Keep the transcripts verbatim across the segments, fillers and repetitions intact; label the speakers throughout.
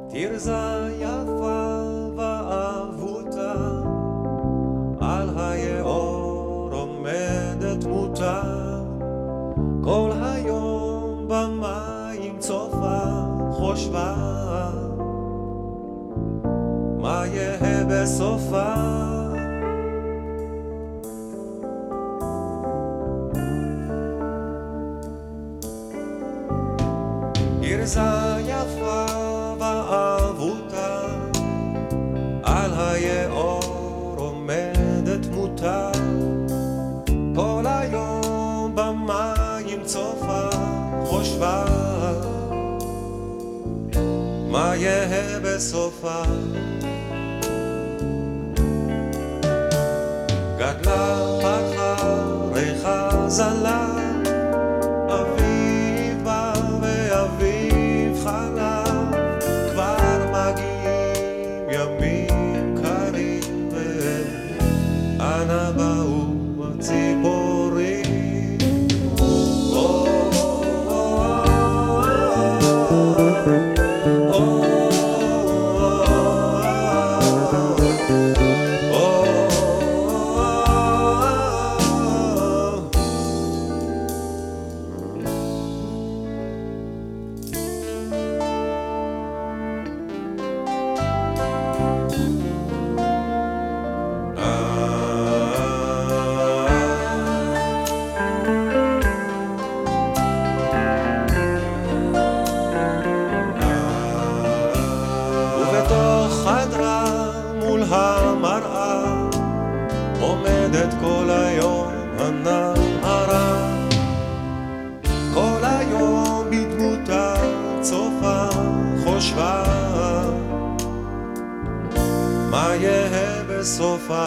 Speaker 1: תרזה יפה ואהובתה, על היאור עומדת מותה, כל היום במים צופה חושבה, מה יהיה בסופה. תרזה יפה ואהובתה, על היאור עומדת מותה, כל היום במים צופה חושבה, מה יהיה בסופה. גדלה פרחה ריחה זלה, אביב בא ואביב חלף, כבר מגיעים ימים קרים, ואנה באו הציפורים. חדרה מול המראה, עומדת כל היום הנערה, כל היום בדמותה צופה חושבה, מה יהיה בסופה.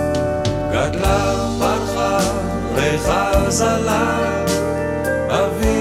Speaker 1: גדלה פרחה ריחה זלה, אביב